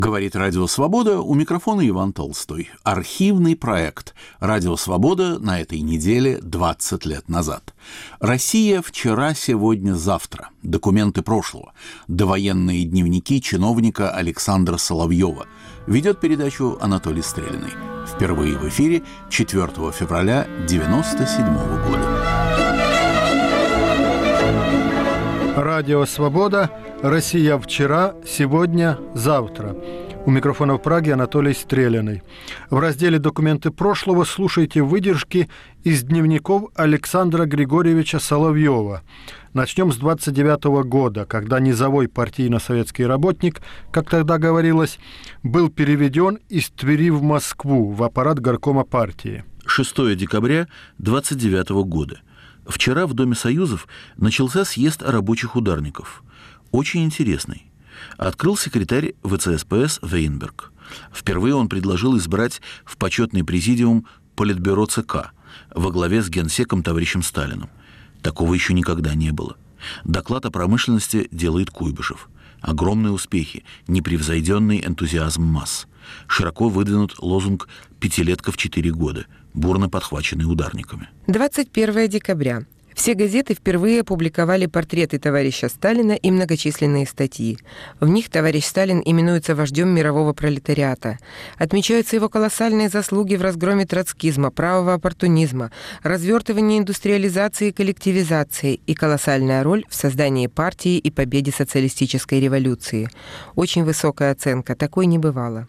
Говорит «Радио Свобода», у микрофона Иван Толстой. Архивный проект «Радио Свобода» на этой неделе 20 лет назад. Россия вчера, сегодня, завтра. Документы прошлого. Довоенные дневники чиновника Александра Соловьева. Ведет передачу Анатолий Стрелиный. Впервые в эфире 4 февраля 1997 года. Радио «Свобода». Россия вчера, сегодня, завтра. У микрофона в Праге Анатолий Стрелиный. В разделе «Документы прошлого» слушайте выдержки из дневников Александра Григорьевича Соловьева. Начнем с 29 года, когда низовой партийно-советский работник, как тогда говорилось, был переведен из Твери в Москву в аппарат горкома партии. 6 декабря 29 года. Вчера в Доме Союзов начался съезд рабочих ударников. Очень интересный. Открыл секретарь ВЦСПС Вейнберг. Впервые он предложил избрать в почетный президиум Политбюро ЦК во главе с генсеком товарищем Сталиным. Такого еще никогда не было. Доклад о промышленности делает Куйбышев. Огромные успехи, непревзойденный энтузиазм масс. Широко выдвинут лозунг «Пятилетка в 4 года», бурно подхваченный ударниками. 21 декабря. Все газеты впервые опубликовали портреты товарища Сталина и многочисленные статьи. В них товарищ Сталин именуется вождем мирового пролетариата. Отмечаются его колоссальные заслуги в разгроме троцкизма, правого оппортунизма, развертывании индустриализации и коллективизации и колоссальная роль в создании партии и победе социалистической революции. Очень высокая оценка, такой не бывало.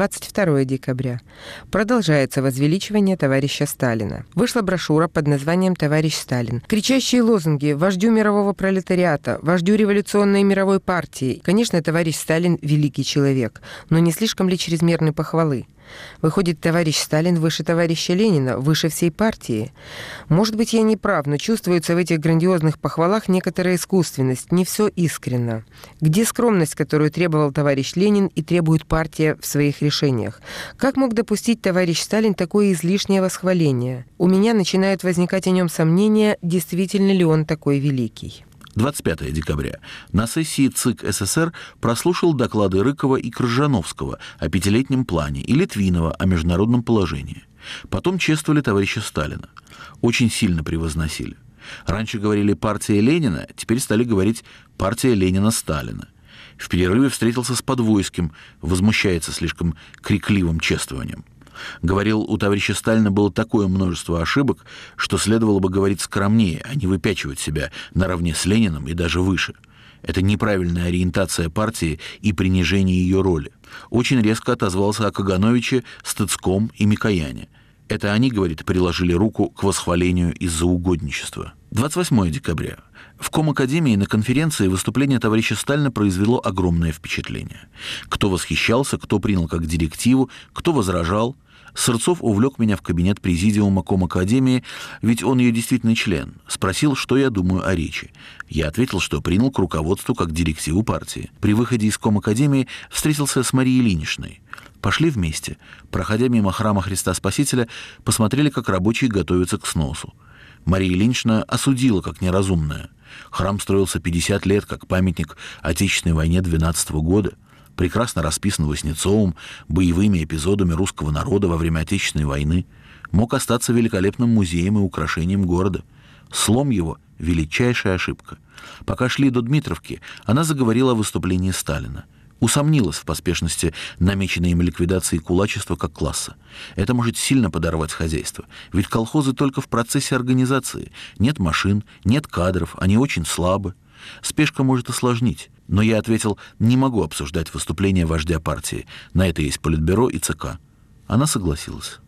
22 декабря. Продолжается возвеличивание товарища Сталина. Вышла брошюра под названием «Товарищ Сталин». Кричащие лозунги «Вождю мирового пролетариата», «Вождю революционной мировой партии». Конечно, товарищ Сталин – великий человек, но не слишком ли чрезмерной похвалы? Выходит, товарищ Сталин выше товарища Ленина, выше всей партии. Может быть, я не прав, но чувствуется в этих грандиозных похвалах некоторая искусственность, не все искренно. Где скромность, которую требовал товарищ Ленин и требует партия в своих решениях? Как мог допустить товарищ Сталин такое излишнее восхваление? У меня начинают возникать о нем сомнения, действительно ли он такой великий. 25 декабря. На сессии ЦИК СССР прослушал доклады Рыкова и Крыжановского о пятилетнем плане и Литвинова о международном положении. Потом чествовали товарища Сталина. Очень сильно превозносили. Раньше говорили «партия Ленина», теперь стали говорить «партия Ленина-Сталина». В перерыве встретился с Подвойским, возмущается слишком крикливым чествованием. Говорил, у товарища Сталина было такое множество ошибок, что следовало бы говорить скромнее, а не выпячивать себя наравне с Лениным и даже выше. Это неправильная ориентация партии и принижение ее роли. Очень резко отозвался о Кагановиче, Стыцком и Микояне. Это они, говорит, приложили руку к восхвалению из-за угодничества. 28 декабря. В Комакадемии на конференции выступление товарища Сталина произвело огромное впечатление. Кто восхищался, кто принял как директиву, кто возражал. Сырцов увлек меня в кабинет президиума Комакадемии, ведь он ее действительный член. Спросил, что я думаю о речи. Я ответил, что принял к руководству как директиву партии. При выходе из Комакадемии встретился с Марией Ильиничной. Пошли вместе. Проходя мимо храма Христа Спасителя, посмотрели, как рабочие готовятся к сносу. Мария Ильинична осудила как неразумная. Храм строился 50 лет, как памятник Отечественной войне 12 года. Прекрасно расписан Васнецовым, боевыми эпизодами русского народа во время Отечественной войны, мог остаться великолепным музеем и украшением города. Слом его – величайшая ошибка. Пока шли до Дмитровки, она заговорила о выступлении Сталина. Усомнилась в поспешности намеченной им ликвидации кулачества как класса. Это может сильно подорвать хозяйство, ведь колхозы только в процессе организации. Нет машин, нет кадров, они очень слабы. Спешка может осложнить. Но я ответил, не могу обсуждать выступление вождя партии. На это есть Политбюро и ЦК. Она согласилась.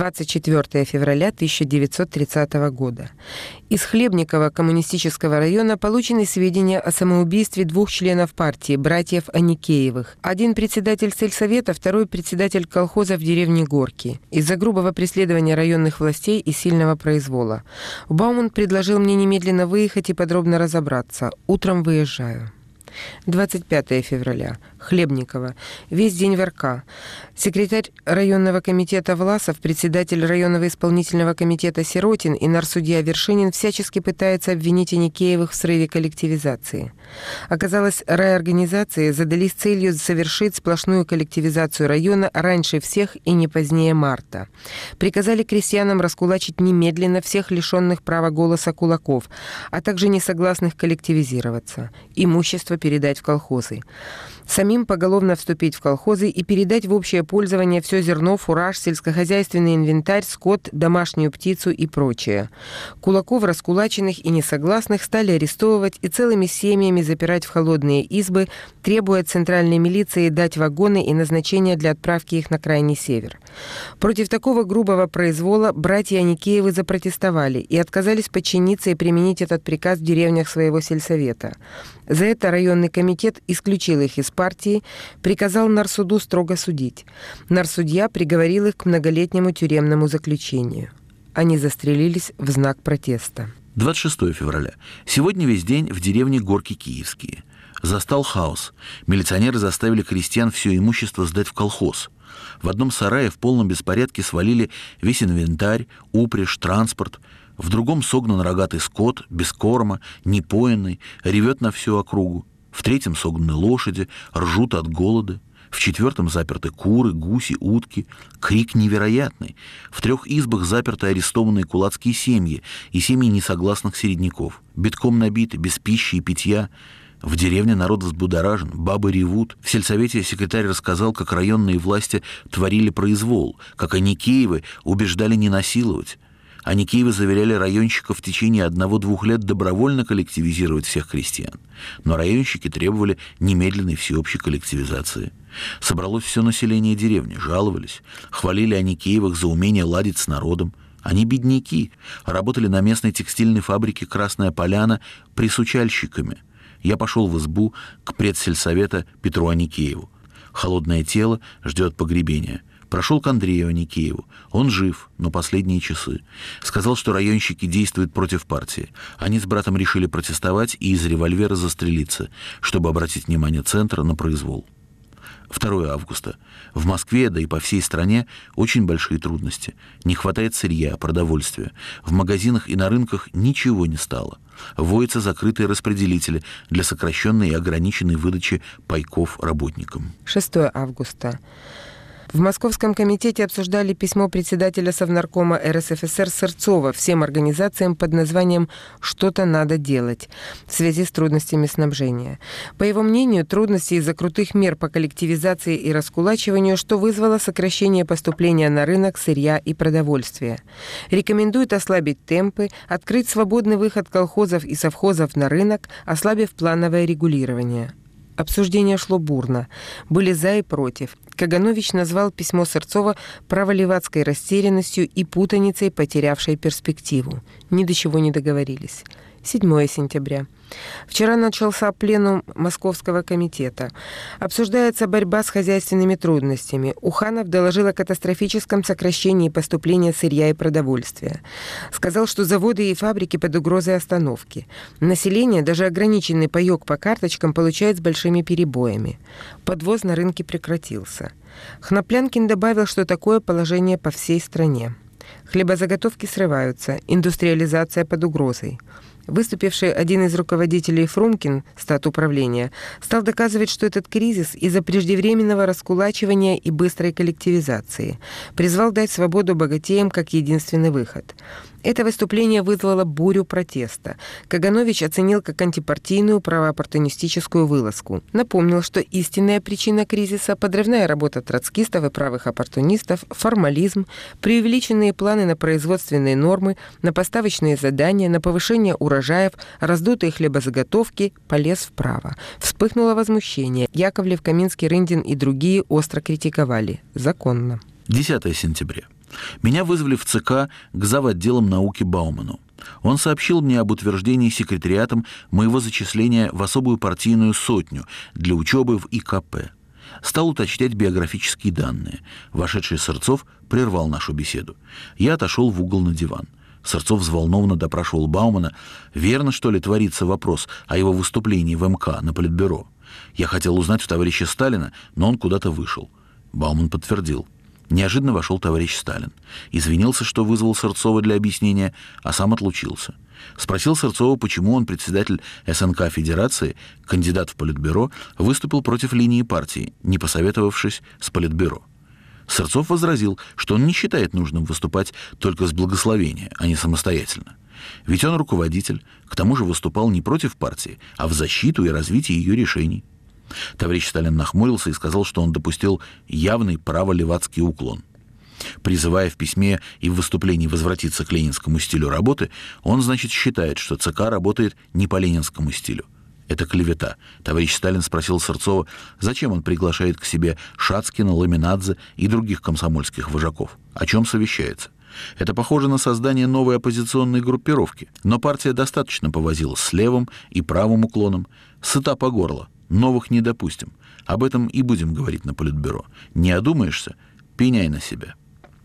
24 февраля 1930 года. Из Хлебникова коммунистического района получены сведения о самоубийстве 2 членов партии, братьев Аникеевых. Один председатель сельсовета, второй председатель колхоза в деревне Горки. Из-за грубого преследования районных властей и сильного произвола. Бауман предложил мне немедленно выехать и подробно разобраться. Утром выезжаю. 25 февраля. Хлебникова. Весь день в РК. Секретарь районного комитета Власов, председатель районного исполнительного комитета Сиротин и нарсудья Вершинин всячески пытаются обвинить Аникеевых в срыве коллективизации. Оказалось, райорганизации задались целью совершить сплошную коллективизацию района раньше всех и не позднее марта. Приказали крестьянам раскулачить немедленно всех лишенных права голоса кулаков, а также несогласных коллективизироваться, имущество передать в колхозы. Самим поголовно вступить в колхозы и передать в общее пользование все зерно, фураж, сельскохозяйственный инвентарь, скот, домашнюю птицу и прочее. Кулаков, раскулаченных и несогласных стали арестовывать и целыми семьями запирать в холодные избы, требуя от центральной милиции дать вагоны и назначения для отправки их на крайний север. Против такого грубого произвола братья Аникеевы запротестовали и отказались подчиниться и применить этот приказ в деревнях своего сельсовета. За это районный комитет исключил их из партии, приказал нарсуду строго судить. Нарсудья приговорил их к многолетнему тюремному заключению. Они застрелились в знак протеста. 26 февраля. Сегодня весь день в деревне Горки Киевские. Застал хаос. Милиционеры заставили крестьян все имущество сдать в колхоз. В одном сарае в полном беспорядке свалили весь инвентарь, упряжь, транспорт. В другом согнан рогатый скот, без корма, непоенный, ревет на всю округу. В третьем согнаны лошади, ржут от голода. В четвертом заперты куры, гуси, утки. Крик невероятный. В 3 избах заперты арестованные кулацкие семьи и семьи несогласных середняков. Битком набиты, без пищи и питья. В деревне народ взбудоражен, бабы ревут. В сельсовете секретарь рассказал, как районные власти творили произвол, как Аникеевы убеждали не насиловать. Аникеевы заверяли районщиков в течение 1-2 лет добровольно коллективизировать всех крестьян. Но районщики требовали немедленной всеобщей коллективизации. Собралось все население деревни, жаловались, хвалили Аникеевых за умение ладить с народом. Они бедняки, работали на местной текстильной фабрике «Красная Поляна» присучальщиками. Я пошел в избу к предсельсовета Петру Аникееву. Холодное тело ждет погребения. Прошел к Андрею Аникееву. Он жив, но последние часы. Сказал, что районщики действуют против партии. Они с братом решили протестовать и из револьвера застрелиться, чтобы обратить внимание центра на произвол. 2 августа. В Москве, да и по всей стране, очень большие трудности. Не хватает сырья, продовольствия. В магазинах и на рынках ничего не стало. Вводятся закрытые распределители для сокращенной и ограниченной выдачи пайков работникам. 6 августа. В Московском комитете обсуждали письмо председателя Совнаркома РСФСР Сырцова всем организациям под названием «Что-то надо делать» в связи с трудностями снабжения. По его мнению, трудности из-за крутых мер по коллективизации и раскулачиванию, что вызвало сокращение поступления на рынок сырья и продовольствия. Рекомендует ослабить темпы, открыть свободный выход колхозов и совхозов на рынок, ослабив плановое регулирование. Обсуждение шло бурно. Были за и против. Каганович назвал письмо Сырцова праволевацкой растерянностью и путаницей, потерявшей перспективу. Ни до чего не договорились. 7 сентября. Вчера начался пленум Московского комитета. Обсуждается борьба с хозяйственными трудностями. Уханов доложил о катастрофическом сокращении поступления сырья и продовольствия. Сказал, что заводы и фабрики под угрозой остановки. Население, даже ограниченный паёк по карточкам, получает с большими перебоями. Подвоз на рынке прекратился. Хноплянкин добавил, что такое положение по всей стране. Хлебозаготовки срываются, индустриализация под угрозой. Выступивший один из руководителей Фрумкин, статуправления, стал доказывать, что этот кризис из-за преждевременного раскулачивания и быстрой коллективизации. Призвал дать свободу богатеям как единственный выход. Это выступление вызвало бурю протеста. Каганович оценил как антипартийную правооппортунистическую вылазку. Напомнил, что истинная причина кризиса – подрывная работа троцкистов и правых оппортунистов, формализм, преувеличенные планы на производственные нормы, на поставочные задания, на повышение урожаев, раздутые хлебозаготовки, полез вправо. Вспыхнуло возмущение. Яковлев, Каминский, Рындин и другие остро критиковали. Законно. 10 сентября. Меня вызвали в ЦК к завотделам науки Бауману. Он сообщил мне об утверждении секретариатом моего зачисления в особую партийную сотню для учебы в ИКП. Стал уточнять биографические данные. Вошедший Сырцов прервал нашу беседу. Я отошел в угол на диван. Сырцов взволнованно допрашивал Баумана, верно, что ли, творится вопрос о его выступлении в МК на Политбюро. Я хотел узнать у товарища Сталина, но он куда-то вышел. Бауман подтвердил. Неожиданно вошел товарищ Сталин. Извинился, что вызвал Сырцова для объяснения, а сам отлучился. Спросил Сырцова, почему он, председатель СНК Федерации, кандидат в Политбюро, выступил против линии партии, не посоветовавшись с Политбюро. Сырцов возразил, что он не считает нужным выступать только с благословения, а не самостоятельно. Ведь он руководитель, к тому же выступал не против партии, а в защиту и развитие ее решений. Товарищ Сталин нахмурился и сказал, что он допустил явный праволевацкий уклон. Призывая в письме и в выступлении возвратиться к ленинскому стилю работы, он, значит, считает, что ЦК работает не по ленинскому стилю. Это клевета. Товарищ Сталин спросил Сырцова, зачем он приглашает к себе Шацкина, Ламинадзе и других комсомольских вожаков. О чем совещается? Это похоже на создание новой оппозиционной группировки. Но партия достаточно повозилась с левым и правым уклоном. Сыта по горло. Новых не допустим. Об этом и будем говорить на Политбюро. Не одумаешься? Пеняй на себя.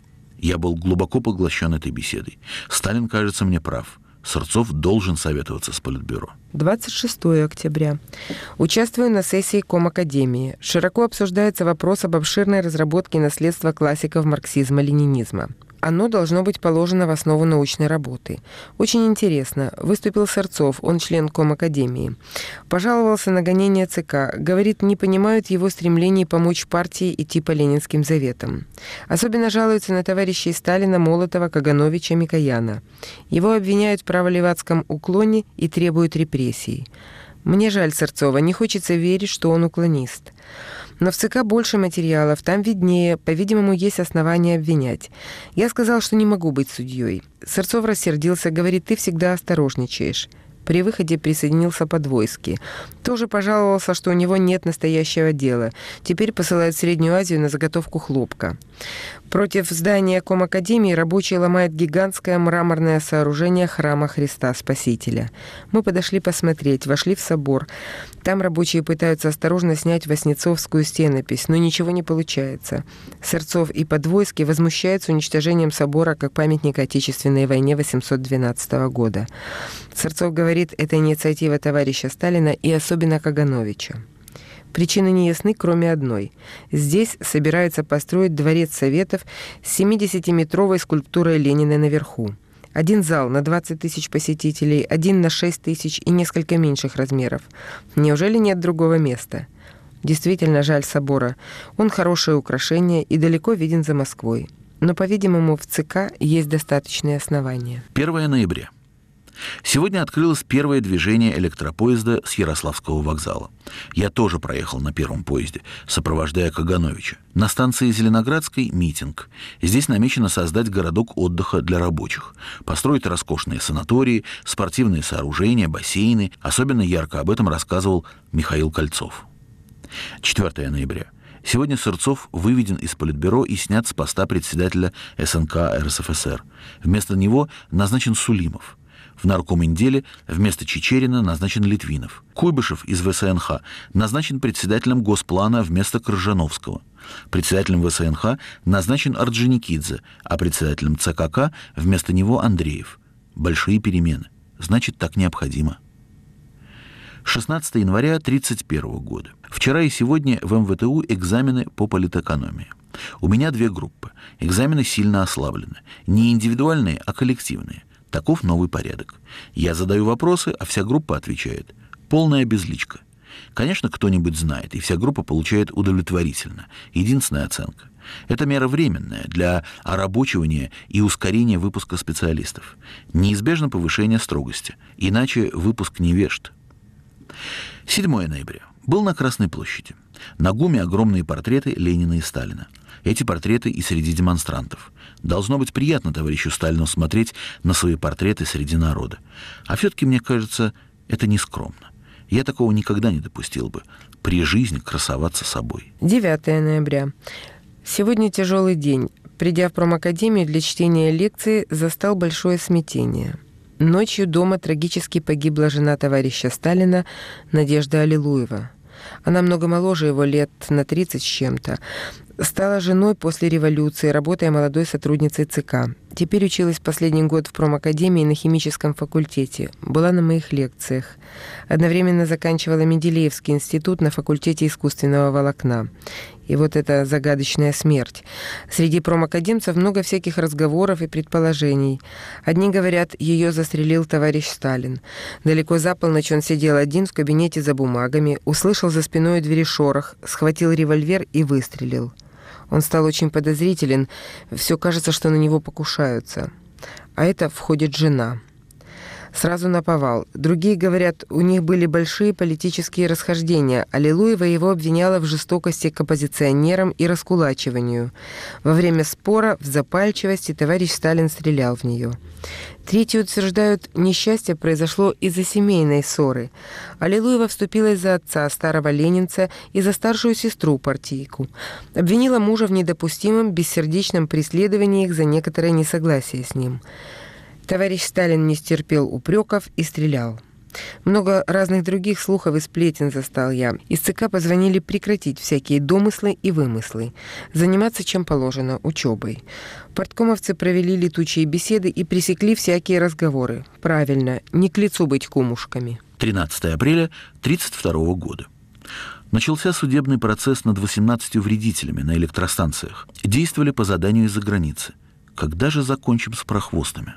Я был глубоко поглощен этой беседой. Сталин, кажется, мне прав. Сырцов должен советоваться с Политбюро. 26 октября. Участвую на сессии Комакадемии. Широко обсуждается вопрос об обширной разработке наследства классиков марксизма-ленинизма. Оно должно быть положено в основу научной работы. Очень интересно. Выступил Сырцов, он член Комакадемии. Пожаловался на гонение ЦК. Говорит, не понимают его стремлений помочь партии идти по ленинским заветам. Особенно жалуются на товарищей Сталина, Молотова, Кагановича, Микояна. Его обвиняют в праволевацком уклоне и требуют репрессий. Мне жаль Сырцова, не хочется верить, что он уклонист. Но в ЦК больше материалов, там виднее, по-видимому, есть основания обвинять. Я сказал, что не могу быть судьей. Сырцов рассердился, говорит, ты всегда осторожничаешь. При выходе присоединился Подвойский. Тоже пожаловался, что у него нет настоящего дела. Теперь посылают в Среднюю Азию на заготовку хлопка. Против здания Комакадемии рабочие ломают гигантское мраморное сооружение храма Христа Спасителя. Мы подошли посмотреть, вошли в собор. Там рабочие пытаются осторожно снять Васнецовскую стенопись, но ничего не получается. Сырцов и Подвойский возмущаются уничтожением собора как памятника Отечественной войне 812 года. Сырцов говорит, это инициатива товарища Сталина и особенно Кагановича. Причины не ясны, кроме одной. Здесь собираются построить дворец Советов с 70-метровой скульптурой Ленина наверху. Один зал на 20 тысяч посетителей, один на 6 тысяч и несколько меньших размеров. Неужели нет другого места? Действительно жаль собора. Он хорошее украшение и далеко виден за Москвой. Но, по-видимому, в ЦК есть достаточные основания. 1 ноября. Сегодня открылось первое движение электропоезда с Ярославского вокзала. Я тоже проехал на первом поезде, сопровождая Кагановича. На станции Зеленоградской митинг. Здесь намечено создать городок отдыха для рабочих, построить роскошные санатории, спортивные сооружения, бассейны. Особенно ярко об этом рассказывал Михаил Кольцов. 4 ноября. Сегодня Сырцов выведен из Политбюро и снят с поста председателя СНК РСФСР. Вместо него назначен Сулимов. В наркоминделе вместо Чичерина назначен Литвинов. Куйбышев из ВСНХ назначен председателем Госплана вместо Крыжановского. Председателем ВСНХ назначен Орджоникидзе, а председателем ЦКК вместо него Андреев. Большие перемены. Значит, так необходимо. 16 января 1931 года. Вчера и сегодня в МВТУ экзамены по политэкономии. У меня 2 группы. Экзамены сильно ослаблены. Не индивидуальные, а коллективные. Таков новый порядок. Я задаю вопросы, а вся группа отвечает. Полная безличка. Конечно, кто-нибудь знает, и вся группа получает удовлетворительно. Единственная оценка. Это мера временная для орабочивания и ускорения выпуска специалистов. Неизбежно повышение строгости, иначе выпуск невежд. 7 ноября. Был на Красной площади. На ГУМе огромные портреты Ленина и Сталина. Эти портреты и среди демонстрантов. Должно быть приятно товарищу Сталину смотреть на свои портреты среди народа. А все-таки, мне кажется, это нескромно. Я такого никогда не допустил бы. При жизни красоваться собой. 9 ноября. Сегодня тяжелый день. Придя в промакадемию для чтения лекции, застал большое смятение. Ночью дома трагически погибла жена товарища Сталина Надежда Аллилуева. Она много моложе его лет на 30 с чем-то. Стала женой после революции, работая молодой сотрудницей ЦК. Теперь училась последний год в промакадемии на химическом факультете. Была на моих лекциях. Одновременно заканчивала Менделеевский институт на факультете искусственного волокна. И вот эта загадочная смерть. Среди промакадемцев много всяких разговоров и предположений. Одни говорят, ее застрелил товарищ Сталин. Далеко за полночь он сидел один в кабинете за бумагами, услышал за спиной у двери шорох, схватил револьвер и выстрелил. Он стал очень подозрителен, все кажется, что на него покушаются. А это входит жена. Сразу наповал. Другие говорят, у них были большие политические расхождения. Аллилуева его обвиняла в жестокости к оппозиционерам и раскулачиванию. Во время спора в запальчивости товарищ Сталин стрелял в нее. Третьи утверждают, несчастье произошло из-за семейной ссоры. Аллилуева вступилась за отца, старого ленинца, и за старшую сестру, партийку. Обвинила мужа в недопустимом, бессердечном преследовании их за некоторое несогласие с ним. Товарищ Сталин не стерпел упреков и стрелял. Много разных других слухов и сплетен застал я. Из ЦК позвонили прекратить всякие домыслы и вымыслы. Заниматься, чем положено, учебой. Парткомовцы провели летучие беседы и пресекли всякие разговоры. Правильно, не к лицу быть кумушками. 13 апреля 1932 года. Начался судебный процесс над 18 вредителями на электростанциях. Действовали по заданию из-за границы. Когда же закончим с прохвостами?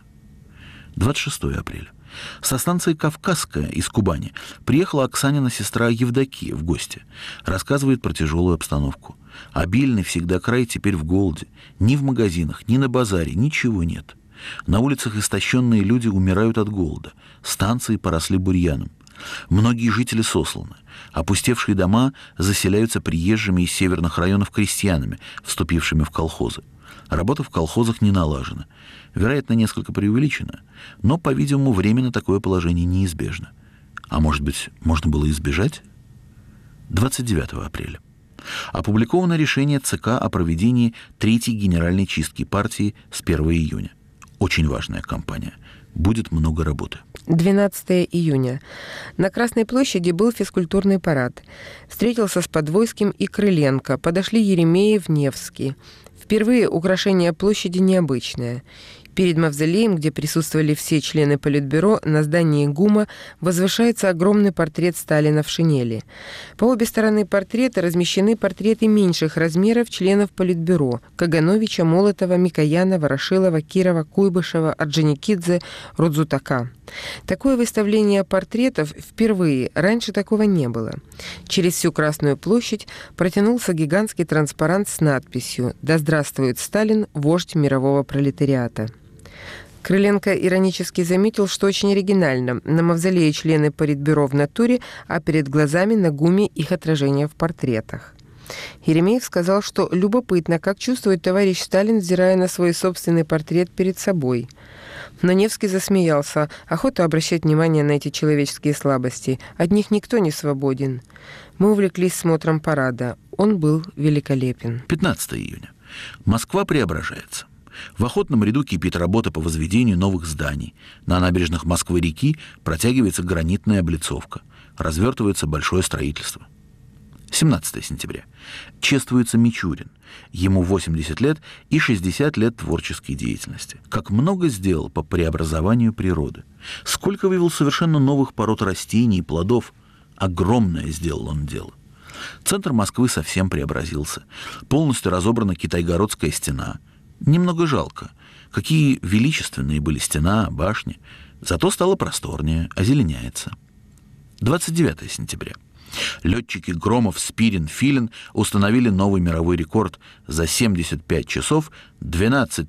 26 апреля. Со станции «Кавказская» из Кубани приехала Оксанина сестра Евдокия в гости. Рассказывает про тяжелую обстановку. Обильный всегда край теперь в голоде. Ни в магазинах, ни на базаре ничего нет. На улицах истощенные люди умирают от голода. Станции поросли бурьяном. Многие жители сосланы. Опустевшие дома заселяются приезжими из северных районов крестьянами, вступившими в колхозы. Работа в колхозах не налажена. Вероятно, несколько преувеличена, но, по-видимому, временно такое положение неизбежно. А может быть, можно было избежать? 29 апреля. Опубликовано решение ЦК о проведении третьей генеральной чистки партии с 1 июня. Очень важная кампания. Будет много работы. 12 июня. На Красной площади был физкультурный парад. Встретился с Подвойским и Крыленко. Подошли Еремеев, Невский. Впервые украшение площади необычное. Перед мавзолеем, где присутствовали все члены Политбюро, на здании ГУМа возвышается огромный портрет Сталина в шинели. По обе стороны портрета размещены портреты меньших размеров членов Политбюро – Кагановича, Молотова, Микояна, Ворошилова, Кирова, Куйбышева, Орджоникидзе, Рудзутака. Такое выставление портретов впервые, раньше такого не было. Через всю Красную площадь протянулся гигантский транспарант с надписью «Да здравствует Сталин, вождь мирового пролетариата». Крыленко иронически заметил, что очень оригинально. На мавзолее члены Политбюро в натуре, а перед глазами на ГУМе их отражение в портретах. Еремеев сказал, что любопытно, как чувствует товарищ Сталин, взирая на свой собственный портрет перед собой. Но Невский засмеялся. Охота обращать внимание на эти человеческие слабости. От них никто не свободен. Мы увлеклись смотром парада. Он был великолепен. 15 июня. Москва преображается. В охотном ряду кипит работа по возведению новых зданий. На набережных Москвы-реки протягивается гранитная облицовка. Развертывается большое строительство. 17 сентября. Чествуется Мичурин. Ему 80 лет и 60 лет творческой деятельности. Как много сделал по преобразованию природы. Сколько вывел совершенно новых пород растений и плодов. Огромное сделал он дело. Центр Москвы совсем преобразился. Полностью разобрана Китайгородская стена. Немного жалко. Какие величественные были стена, башни. Зато стало просторнее, озеленяется. 29 сентября. Летчики Громов, Спирин, Филин установили новый мировой рекорд за 75 часов 12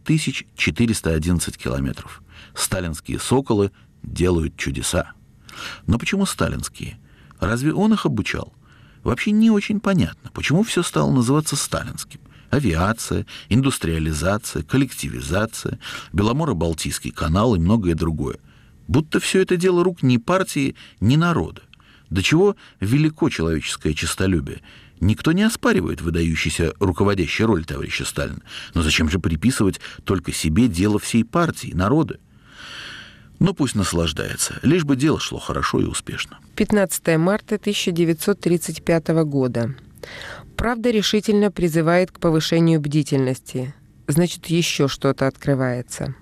411 километров. Сталинские «Соколы» делают чудеса. Но почему сталинские? Разве он их обучал? Вообще не очень понятно, почему все стало называться сталинским. Авиация, индустриализация, коллективизация, Беломоро-Балтийский канал и многое другое. Будто все это дело рук ни партии, ни народа. До чего велико человеческое честолюбие. Никто не оспаривает выдающейся руководящей роль товарища Сталина. Но зачем же приписывать только себе дело всей партии, народа? Ну, пусть наслаждается, лишь бы дело шло хорошо и успешно. 15 марта 1935 года. Правда решительно призывает к повышению бдительности. Значит, еще что-то открывается.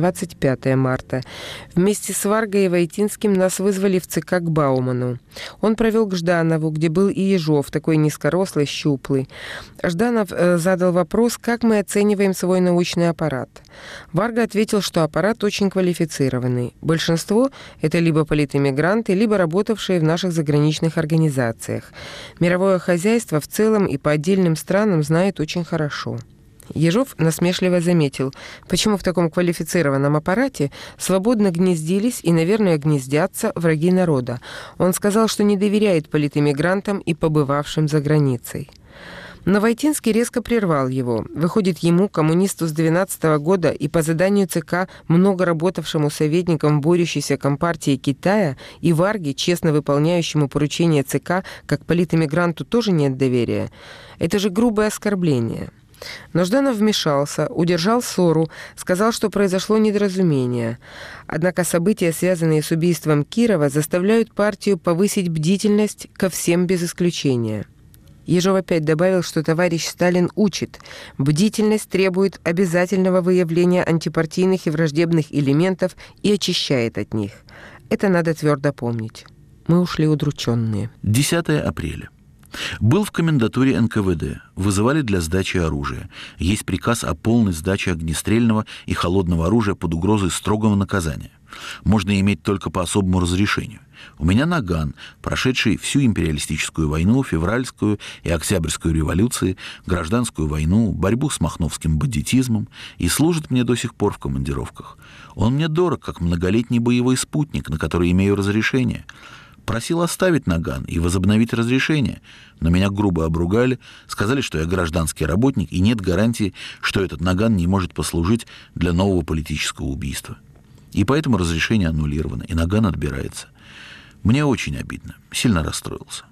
25 марта. Вместе с Варгой и Войтинским нас вызвали в ЦК к Бауману. Он провел к Жданову, где был и Ежов, такой низкорослый, щуплый. Жданов задал вопрос, как мы оцениваем свой научный аппарат. Варга ответил, что аппарат очень квалифицированный. Большинство – это либо политэмигранты, либо работавшие в наших заграничных организациях. Мировое хозяйство в целом и по отдельным странам знает очень хорошо. Ежов насмешливо заметил, почему в таком квалифицированном аппарате свободно гнездились и, наверное, гнездятся враги народа. Он сказал, что не доверяет политэмигрантам и побывавшим за границей. Но Войтинский резко прервал его. Выходит, ему, коммунисту с 12 года и по заданию ЦК, много работавшему советником борющейся компартии Китая, и Варге, честно выполняющему поручения ЦК, как политэмигранту тоже нет доверия. Это же грубое оскорбление. Но Жданов вмешался, удержал ссору, сказал, что произошло недоразумение. Однако события, связанные с убийством Кирова, заставляют партию повысить бдительность ко всем без исключения. Ежов опять добавил, что товарищ Сталин учит. Бдительность требует обязательного выявления антипартийных и враждебных элементов и очищает от них. Это надо твердо помнить. Мы ушли удрученные. 10 апреля. Был в комендатуре НКВД. Вызывали для сдачи оружия. Есть приказ о полной сдаче огнестрельного и холодного оружия под угрозой строгого наказания. Можно иметь только по особому разрешению. У меня наган, прошедший всю империалистическую войну, февральскую и октябрьскую революции, гражданскую войну, борьбу с махновским бандитизмом, и служит мне до сих пор в командировках. Он мне дорог, как многолетний боевой спутник, на который имею разрешение. Просил оставить наган и возобновить разрешение, но меня грубо обругали, сказали, что я гражданский работник, и нет гарантии, что этот наган не может послужить для нового политического убийства. И поэтому разрешение аннулировано, и наган отбирается. Мне очень обидно, сильно расстроился.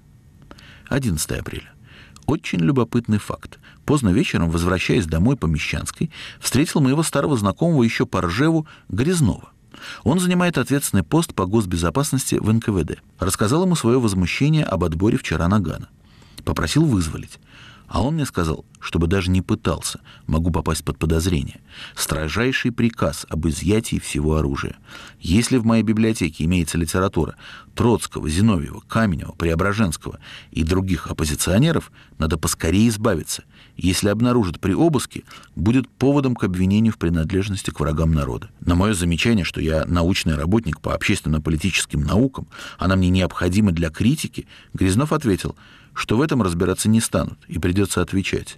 11 апреля. Очень любопытный факт. Поздно вечером, возвращаясь домой по Мещанской, встретил моего старого знакомого еще по Ржеву Грязнова. Он занимает ответственный пост по госбезопасности в НКВД. Рассказал ему свое возмущение об отборе вчера нагана. Попросил вызволить. А он мне сказал, чтобы даже не пытался, могу попасть под подозрение. Строжайший приказ об изъятии всего оружия. Если в моей библиотеке имеется литература Троцкого, Зиновьева, Каменева, Преображенского и других оппозиционеров, надо поскорее избавиться. Если обнаружат при обыске, будет поводом к обвинению в принадлежности к врагам народа. На мое замечание, что я научный работник по общественно-политическим наукам, она мне необходима для критики, Грязнов ответил, что в этом разбираться не станут и придется отвечать.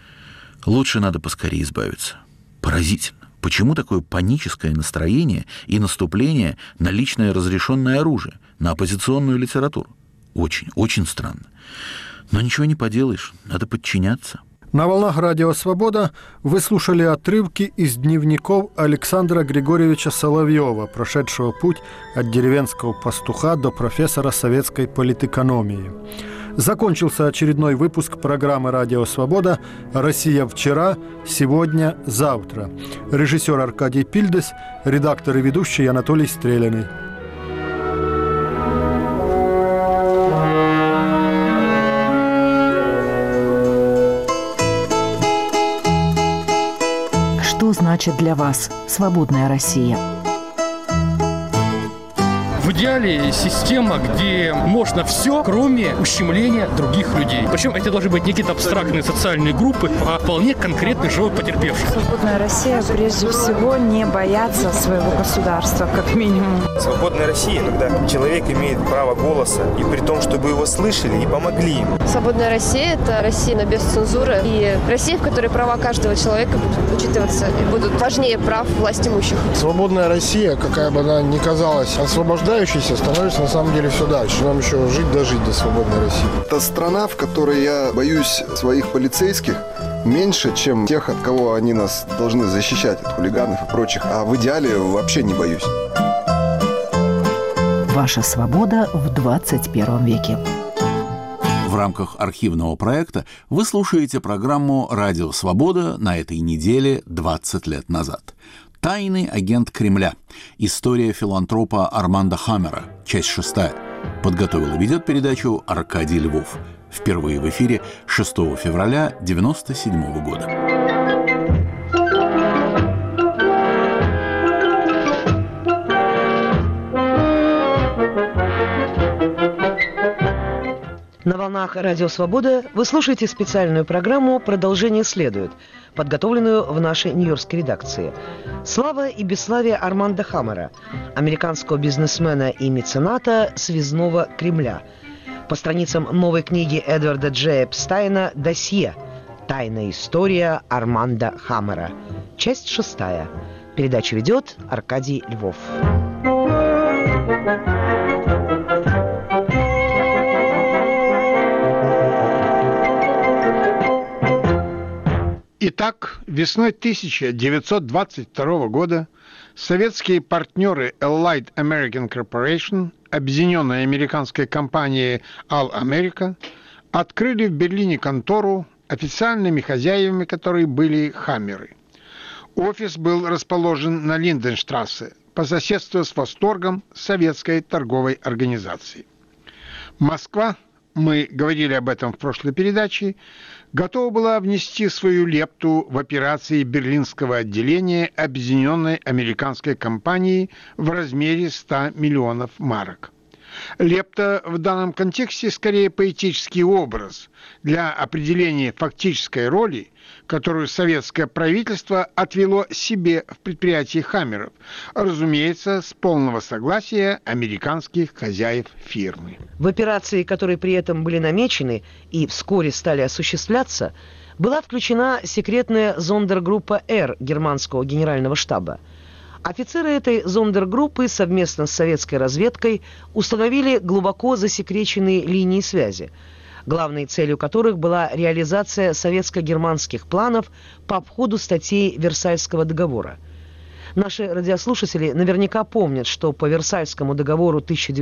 Лучше надо поскорее избавиться. Поразительно. Почему такое паническое настроение и наступление на личное разрешенное оружие, на оппозиционную литературу? Очень, очень странно. Но ничего не поделаешь, надо подчиняться. На волнах Радио Свобода вы слушали отрывки из дневников Александра Григорьевича Соловьева, прошедшего путь от деревенского пастуха до профессора советской политэкономии. Закончился очередной выпуск программы «Радио Свобода» «Россия вчера, сегодня, завтра». Режиссер Аркадий Пильдес, редактор и ведущий Анатолий Стреляный. Что значит для вас свободная Россия? В идеале система, где можно все, кроме ущемления других людей. Причем это должны быть не какие-то абстрактные социальные группы, а вполне конкретных живых потерпевших. Свободная Россия, прежде всего, не бояться своего государства, как минимум. Свободная Россия, когда человек имеет право голоса, и при том, чтобы его слышали и помогли ему. Свободная Россия – это Россия без цензуры, и Россия, в которой права каждого человека будут учитываться и будут важнее прав власть имущих. Свободная Россия, какая бы она ни казалась освобождающейся, становится на самом деле все дальше. Нам еще жить дожить до свободной России. Это страна, в которой я боюсь своих полицейских меньше, чем тех, от кого они нас должны защищать, от хулиганов и прочих. А в идеале вообще не боюсь. Ваша свобода в 21 веке. В рамках архивного проекта вы слушаете программу «Радио Свобода» на этой неделе 20 лет назад. «Тайный агент Кремля. История филантропа Армандо Хаммера». Часть 6. Подготовил и ведет передачу Аркадий Львов. Впервые в эфире 6 февраля 1997 года. На волнах «Радио Свобода» вы слушаете специальную программу «Продолжение следует», подготовленную в нашей нью-йоркской редакции. Слава и бесславие Арманда Хаммера, американского бизнесмена и мецената связного Кремля. По страницам новой книги Эдварда Джея Эпстайна «Досье. Тайная история Арманда Хаммера». Часть 6. Передачу ведет Аркадий Львов. Итак, весной 1922 года советские партнеры Allied American Corporation, объединенной американской компанией All America, открыли в Берлине контору, официальными хозяевами которой были Хаммеры. Офис был расположен на Линденштрассе, по соседству с Восторгом советской торговой организации. Москва, мы говорили об этом в прошлой передаче, готова была внести свою лепту в операции берлинского отделения объединенной американской компании в размере 100 миллионов марок. Лепта в данном контексте скорее поэтический образ для определения фактической роли, которую советское правительство отвело себе в предприятии Хаммеров, разумеется, с полного согласия американских хозяев фирмы. В операции, которые при этом были намечены и вскоре стали осуществляться, была включена секретная зондергруппа «Р» германского генерального штаба. Офицеры этой зондергруппы совместно с советской разведкой установили глубоко засекреченные линии связи, главной целью которых была реализация советско-германских планов по обходу статей Версальского договора. Наши радиослушатели наверняка помнят, что по Версальскому договору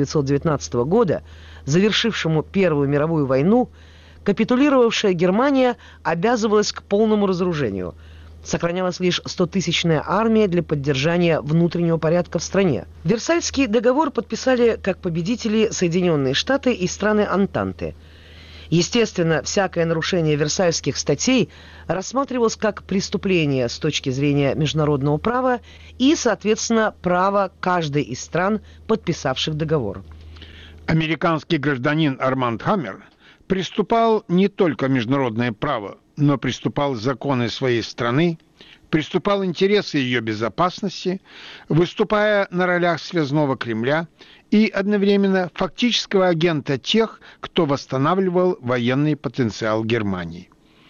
1919 года, завершившему Первую мировую войну, капитулировавшая Германия обязывалась к полному разоружению. Сохранялась лишь 100-тысячная армия для поддержания внутреннего порядка в стране. Версальский договор подписали как победители Соединенные Штаты и страны Антанты. Естественно, всякое нарушение Версальских статей рассматривалось как преступление с точки зрения международного права и, соответственно, права каждой из стран, подписавших договор. Американский гражданин Арманд Хаммер приступал не только международное право, но приступал законы своей страны, приступал интересы ее безопасности, выступая на ролях связного Кремля и одновременно фактического агента тех, кто восстанавливал военный потенциал Германии.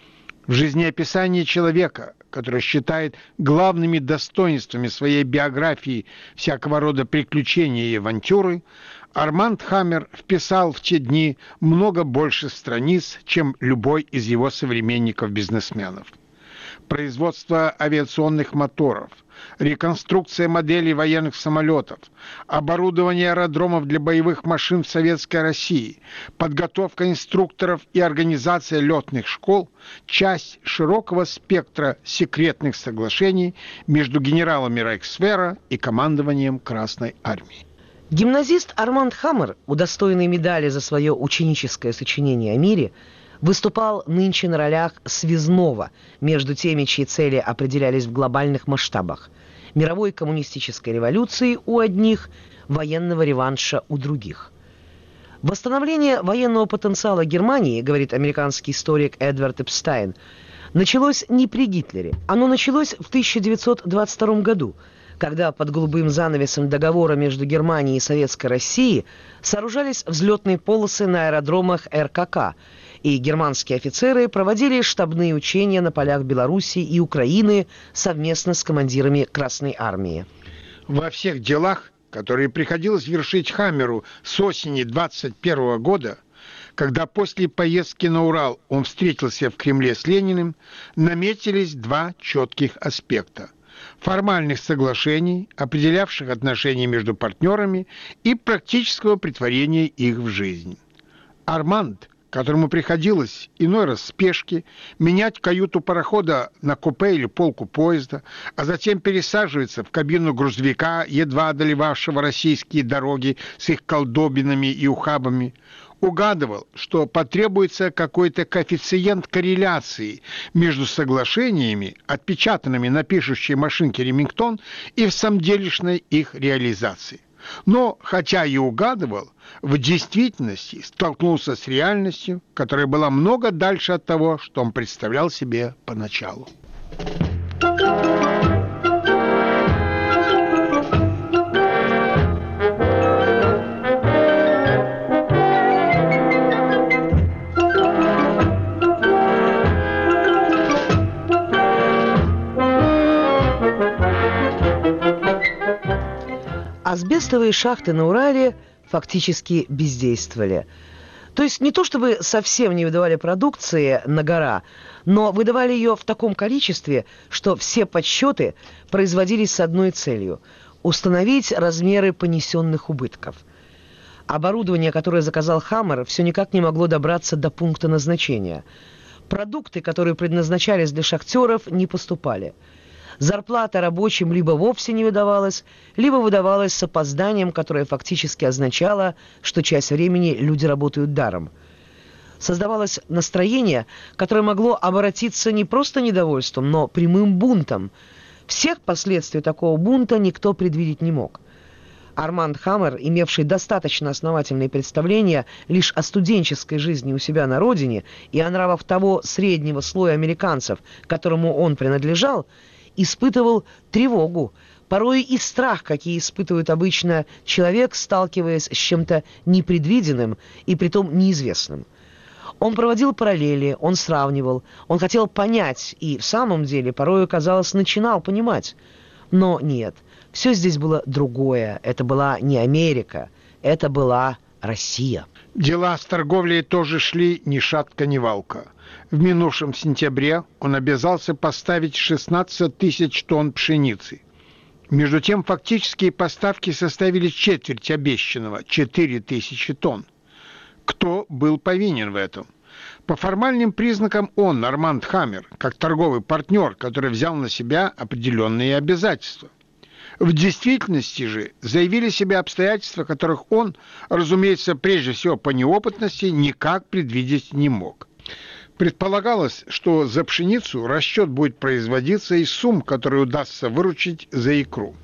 В жизнеописании человека, который считает главными достоинствами своей биографии всякого рода приключения и авантюры, Арманд Хаммер вписал в те дни много больше страниц, чем любой из его современников-бизнесменов. Производство авиационных моторов, реконструкция моделей военных самолетов, оборудование аэродромов для боевых машин в Советской России, подготовка инструкторов и организация летных школ – часть широкого спектра секретных соглашений между генералами Рейхсвера и командованием Красной Армии. Гимназист Арманд Хаммер, удостоенный медали за свое ученическое сочинение о мире, выступал нынче на ролях связного между теми, чьи цели определялись в глобальных масштабах – мировой коммунистической революции у одних, военного реванша у других. Восстановление военного потенциала Германии, говорит американский историк Эдвард Эпстайн, началось не при Гитлере. Оно началось в 1922 году, когда под голубым занавесом договора между Германией и Советской Россией сооружались взлетные полосы на аэродромах РКК, и германские офицеры проводили штабные учения на полях Белоруссии и Украины совместно с командирами Красной Армии. Во всех делах, которые приходилось вершить Хаммеру с осени 1921 года, когда после поездки на Урал он встретился в Кремле с Лениным, наметились два четких аспекта – формальных соглашений, определявших отношения между партнерами, и практического претворения их в жизнь. Арманд, которому приходилось иной раз в спешке менять каюту парохода на купе или полку поезда, а затем пересаживается в кабину грузовика, едва одолевавшего российские дороги с их колдобинами и ухабами, угадывал, что потребуется какой-то коэффициент корреляции между соглашениями, отпечатанными на пишущей машинке Ремингтон, и в самом делешной их реализации. Но, хотя и угадывал, в действительности столкнулся с реальностью, которая была много дальше от того, что он представлял себе поначалу. Асбестовые шахты на Урале фактически бездействовали. То есть не то чтобы совсем не выдавали продукции на гора, но выдавали ее в таком количестве, что все подсчеты производились с одной целью – установить размеры понесенных убытков. Оборудование, которое заказал «Хаммер», все никак не могло добраться до пункта назначения. Продукты, которые предназначались для шахтеров, не поступали. Зарплата рабочим либо вовсе не выдавалась, либо выдавалась с опозданием, которое фактически означало, что часть времени люди работают даром. Создавалось настроение, которое могло обратиться не просто недовольством, но прямым бунтом. Всех последствий такого бунта никто предвидеть не мог. Арманд Хаммер, имевший достаточно основательные представления лишь о студенческой жизни у себя на родине и о нравах того среднего слоя американцев, которому он принадлежал, испытывал тревогу, порой и страх, какие испытывает обычно человек, сталкиваясь с чем-то непредвиденным и притом неизвестным. Он проводил параллели, он сравнивал, он хотел понять и в самом деле порой, казалось, начинал понимать. Но нет, все здесь было другое. Это была не Америка, это была Россия. Дела с торговлей тоже шли ни шатка, ни валка. В минувшем сентябре он обязался поставить 16 тысяч тонн пшеницы. Между тем, фактические поставки составили четверть обещанного – 4 тысячи тонн. Кто был повинен в этом? По формальным признакам он, Арманд Хаммер, как торговый партнер, который взял на себя определенные обязательства. В действительности же заявили себе обстоятельства, которых он, разумеется, прежде всего по неопытности, никак предвидеть не мог. Предполагалось, что за пшеницу расчет будет производиться из сумм, которые удастся выручить за икру.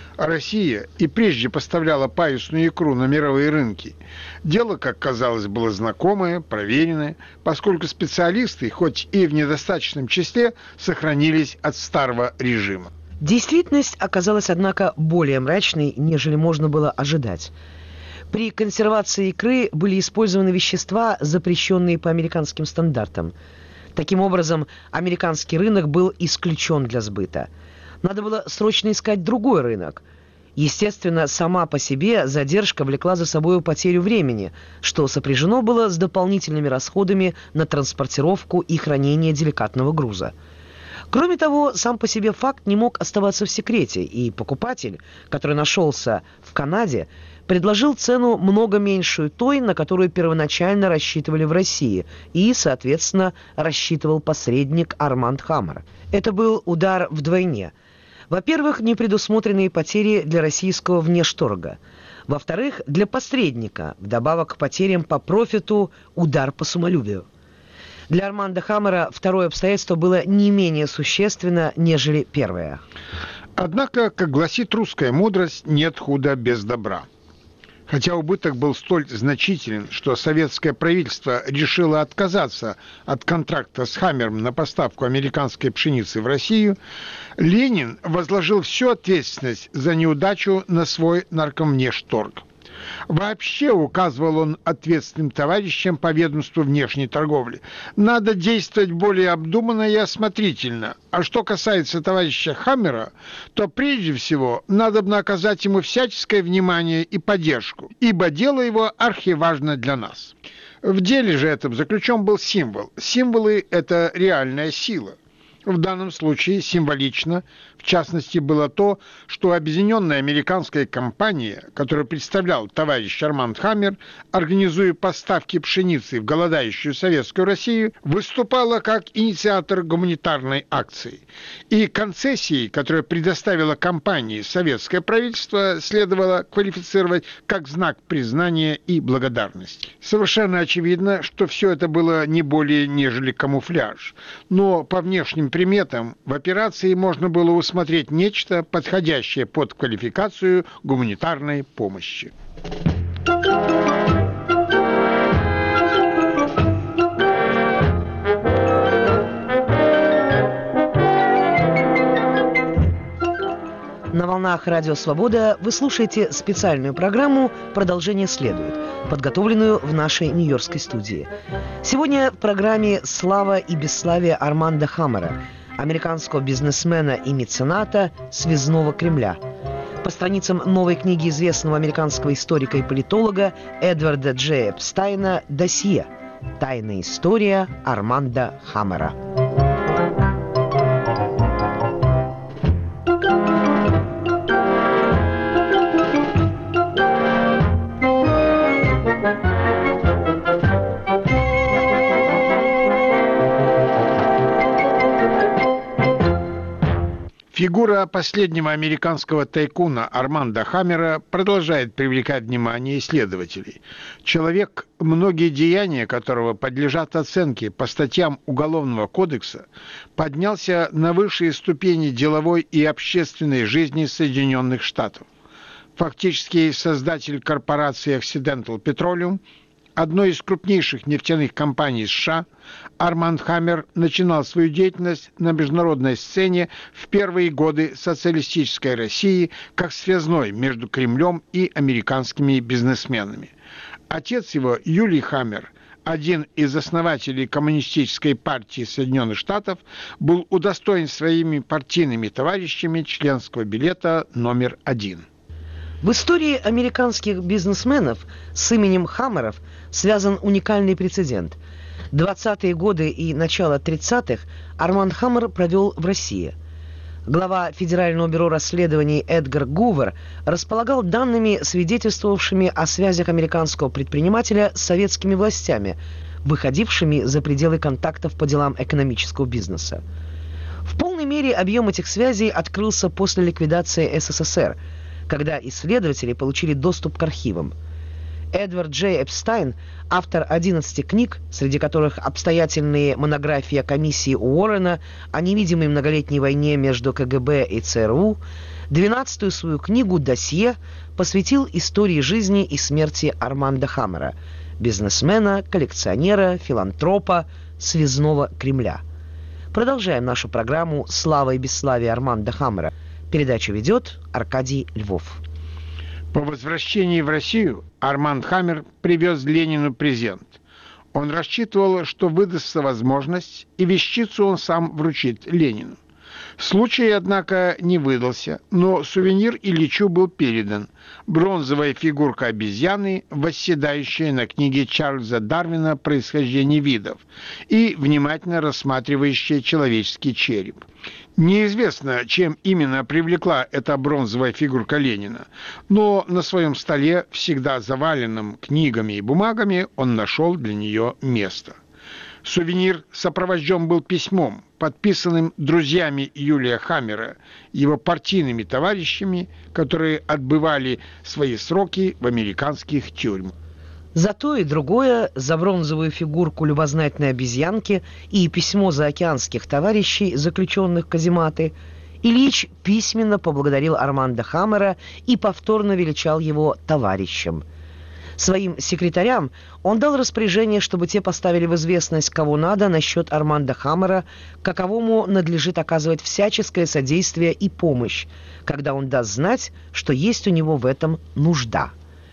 Россия и прежде поставляла паюсную икру на мировые рынки. Дело, как казалось, было знакомое, проверенное, поскольку специалисты, хоть и в недостаточном числе, сохранились от старого режима. Действительность оказалась, однако, более мрачной, нежели можно было ожидать. При консервации икры были использованы вещества, запрещенные по американским стандартам. Таким образом, американский рынок был исключен для сбыта. Надо было срочно искать другой рынок. Естественно, сама по себе задержка влекла за собой потерю времени, что сопряжено было с дополнительными расходами на транспортировку и хранение деликатного груза. Кроме того, сам по себе факт не мог оставаться в секрете, и покупатель, который нашелся в Канаде, предложил цену много меньшую той, на которую первоначально рассчитывали в России, и, соответственно, рассчитывал посредник Арманд Хаммер. Это был удар вдвойне. Во-первых, непредусмотренные потери для российского внешторга. Во-вторых, для посредника, вдобавок к потерям по профиту, удар по самолюбию. Для Арманда Хаммера второе обстоятельство было не менее существенно, нежели первое. Однако, как гласит русская мудрость, нет худа без добра. Хотя убыток был столь значителен, что советское правительство решило отказаться от контракта с Хаммером на поставку американской пшеницы в Россию, Ленин возложил всю ответственность за неудачу на свой наркомвнешторг. Вообще, указывал он ответственным товарищам по ведомству внешней торговли, надо действовать более обдуманно и осмотрительно. А что касается товарища Хаммера, то прежде всего надобно оказать ему всяческое внимание и поддержку, ибо дело его архиважно для нас. В деле же этом заключен был символ. Символы – это реальная сила. В данном случае символично, в частности, было то, что объединенная американская компания, которую представлял товарищ Арманд Хаммер, организуя поставки пшеницы в голодающую советскую Россию, выступала как инициатор гуманитарной акции. И концессии, которые предоставила компании советское правительство, следовало квалифицировать как знак признания и благодарности. Совершенно очевидно, что все это было не более нежели камуфляж. Но по внешним приметам в операции можно было усмотреть нечто, подходящее под квалификацию гуманитарной помощи. На волнах Радио Свобода вы слушаете специальную программу «Продолжение следует», подготовленную в нашей нью-йоркской студии. Сегодня в программе «Слава и бесславие Арманда Хаммера», американского бизнесмена и мецената «Связного Кремля». По страницам новой книги известного американского историка и политолога Эдварда Джея Эпстайна «Досье. Тайная история Арманда Хаммера». Фигура последнего американского тайкуна Арманда Хаммера продолжает привлекать внимание исследователей. Человек, многие деяния которого подлежат оценке по статьям Уголовного кодекса, поднялся на высшие ступени деловой и общественной жизни Соединенных Штатов. Фактически создатель корпорации Occidental Petroleum, одной из крупнейших нефтяных компаний США, Арманд Хаммер начинал свою деятельность на международной сцене в первые годы социалистической России как связной между Кремлем и американскими бизнесменами. Отец его, Юлий Хаммер, один из основателей Коммунистической партии Соединенных Штатов, был удостоен своими партийными товарищами членского билета номер 1. В истории американских бизнесменов с именем Хаммеров связан уникальный прецедент. 20-е годы и начало 30-х Арманд Хаммер провел в России. Глава Федерального бюро расследований Эдгар Гувер располагал данными, свидетельствовавшими о связях американского предпринимателя с советскими властями, выходившими за пределы контактов по делам экономического бизнеса. В полной мере объем этих связей открылся после ликвидации СССР, когда исследователи получили доступ к архивам. Эдвард Джей Эпстайн, автор 11 книг, среди которых обстоятельные монографии о комиссии Уоррена о невидимой многолетней войне между КГБ и ЦРУ, 12-ю свою книгу «Досье» посвятил истории жизни и смерти Арманда Хаммера, бизнесмена, коллекционера, филантропа, связного Кремля. Продолжаем нашу программу «Слава и бесславие Арманда Хаммера». Передачу ведет Аркадий Львов. По возвращении в Россию Арманд Хаммер привез Ленину презент. Он рассчитывал, что выдастся возможность, и вещицу он сам вручит Ленину. Случай, однако, не выдался, но сувенир Ильичу был передан. Бронзовая фигурка обезьяны, восседающая на книге Чарльза Дарвина «Происхождение видов» и внимательно рассматривающая человеческий череп. Неизвестно, чем именно привлекла эта бронзовая фигурка Ленина, но на своем столе, всегда заваленном книгами и бумагами, он нашел для нее место. Сувенир сопровожден был письмом, подписанным друзьями Юлия Хаммера, его партийными товарищами, которые отбывали свои сроки в американских тюрьмах. За то и другое, за бронзовую фигурку любознательной обезьянки и письмо заокеанских товарищей, заключенных в казематы, Ильич письменно поблагодарил Арманда Хаммера и повторно величал его товарищем. Своим секретарям он дал распоряжение, чтобы те поставили в известность кого надо насчет Арманда Хаммера, каковому надлежит оказывать всяческое содействие и помощь, когда он даст знать, что есть у него в этом нужда.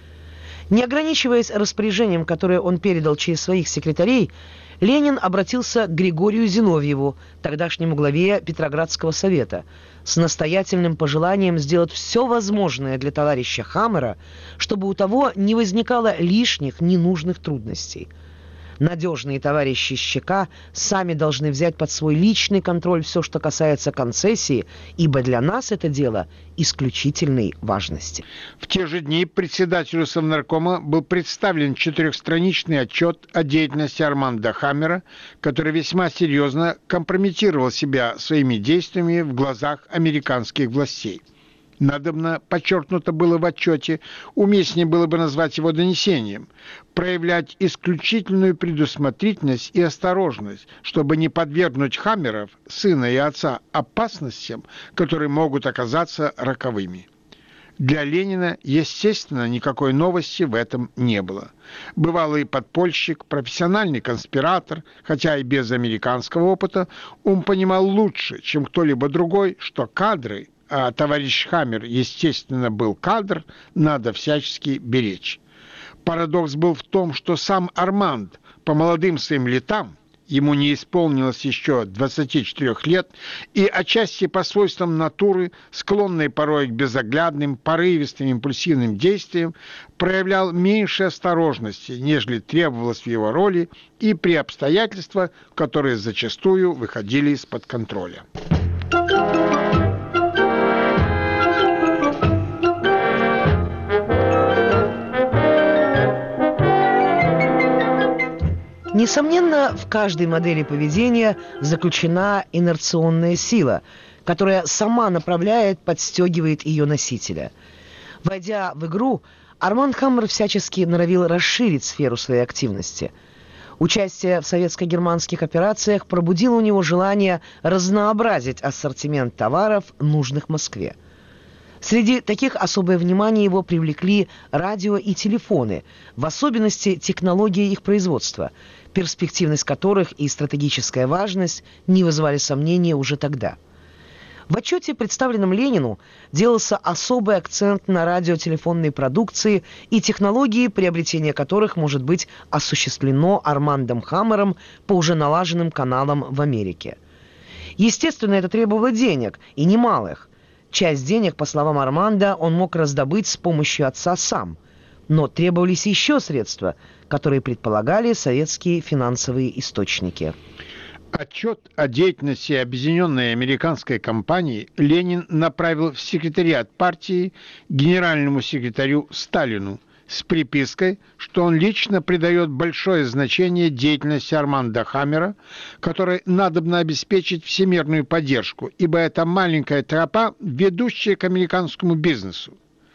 Не ограничиваясь распоряжением, которое он передал через своих секретарей, Ленин обратился к Григорию Зиновьеву, тогдашнему главе Петроградского совета, с настоятельным пожеланием сделать все возможное для товарища Хаммера, чтобы у того не возникало лишних, ненужных трудностей. Надежные товарищи ЩК сами должны взять под свой личный контроль все, что касается концессии, ибо для нас это дело исключительной важности. В те же дни председателю Совнаркома был представлен 4-страничный отчет о деятельности Арманда Хаммера, который весьма серьезно компрометировал себя своими действиями в глазах американских властей. Надобно, подчеркнуто было в отчете, уместнее было бы назвать его донесением, проявлять исключительную предусмотрительность и осторожность, чтобы не подвергнуть Хаммеров, сына и отца, опасностям, которые могут оказаться роковыми. Для Ленина, естественно, никакой новости в этом не было. Бывалый подпольщик, профессиональный конспиратор, хотя и без американского опыта, он понимал лучше, чем кто-либо другой, что кадры, а товарищ Хаммер, естественно, был кадр, надо всячески беречь. Парадокс был в том, что сам Арманд по молодым своим летам, ему не исполнилось еще 24 лет, и отчасти по свойствам натуры, склонной порой к безоглядным, порывистым, импульсивным действиям, проявлял меньше осторожности, нежели требовалось в его роли, и при обстоятельствах, которые зачастую выходили из-под контроля. Несомненно, в каждой модели поведения заключена инерционная сила, которая сама направляет, подстегивает ее носителя. Войдя в игру, Арманд Хаммер всячески норовил расширить сферу своей активности. Участие в советско-германских операциях пробудило у него желание разнообразить ассортимент товаров, нужных Москве. Среди таких особое внимание его привлекли радио и телефоны, в особенности технологии их производства, перспективность которых и стратегическая важность не вызывали сомнения уже тогда. В отчете, представленном Ленину, делался особый акцент на радиотелефонной продукции и технологии, приобретение которых может быть осуществлено Армандом Хаммером по уже налаженным каналам в Америке. Естественно, это требовало денег, и немалых. Часть денег, по словам Арманда, он мог раздобыть с помощью отца сам. Но требовались еще средства, которые предполагали советские финансовые источники. Отчет о деятельности объединенной американской компании Ленин направил в секретариат партии генеральному секретарю Сталину с припиской, что он лично придает большое значение деятельности Арманда Хаммера, которой надобно обеспечить всемирную поддержку, ибо это маленькая тропа, ведущая к американскому бизнесу.